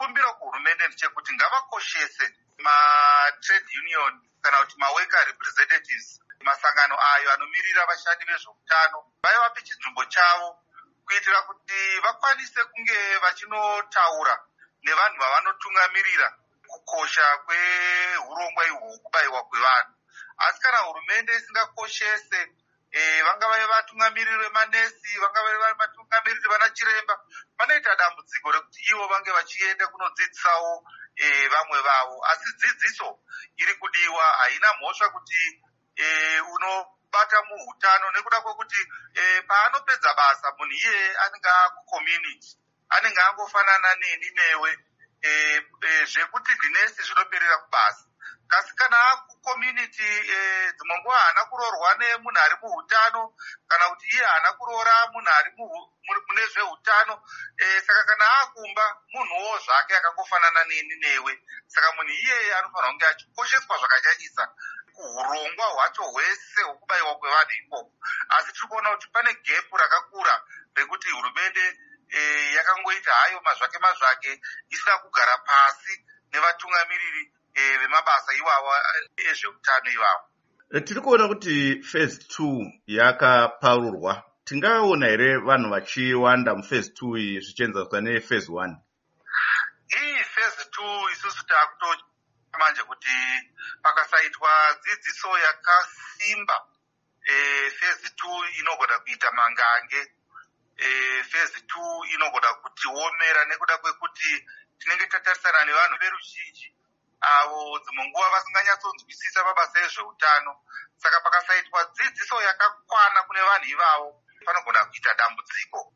chikumbiro kuhurumende ndechekuti ngavakoshese matrade union kana kuti maworker representatives, masangano ayo anomirira vashandi vezveutano, vaivape chinzvimbo chavo kuitira kuti vakwanise kunge vachinotaura nevanhu vavanotungamirira kukosha kwehurongwa ihwu kubayiwa kwevanhu. Asi kana hurumende isingakoshese vangava vatungamiriri vemanesi, vangava vatungamiriri vanachiremba, vanoita dambudziko rekuti ivo vange vachienda kunodzidzisawo vamwe vavo. Asi dzidziso iri kudiwa, haina mhosva kuti unobata muhutano, nekuda kwekuti paanopedza basa munhu iye anenge akucommunity, anenge angofanana neni newe, zvekuti ndinesi zvinoperera kubasa. Kasi kana akucommunity, dzimwe nguva haana kuroorwa nemunhu ari muhutano, kana kuti iye haana kuroora munhu ari mune zveutano. Saka kana akumba munhuwo zvake akangofanana neni newe. Saka munhu iyeye anofanira kunge achikosheswa zvakanyanyisa kuhurongwa hwacho hwese hwokubayiwa kwevanhu ikoko. Asi tiri kuona kuti pane gepu rakakura rekuti hurumende yakangoita hayo mazvake isina kugara pasi nevatungamiriri vemabasa iwawa ezveutano ivavo. Tiri kuona kuti phase 2 yakaparurwa. Tingaona here vanhu vachiwanda muphase 2 iyi zvichienzanisa nephase 1? Iyi phase 2 isusu takutoona manje kuti pakasaitwa dzidziso yakasimba, phase 2 inogona kuita mangange. Phase 2 inogona kutiomera nekuda kwekuti tinenge tatarisana nevanhu veruzhinji avo dzimwe nguva vasinganyatsonzwisisa mabasa ezveutano. Saka pakasaitwa dzidziso yakakwana kune vanhu ivavo, panogona kuita dambudziko.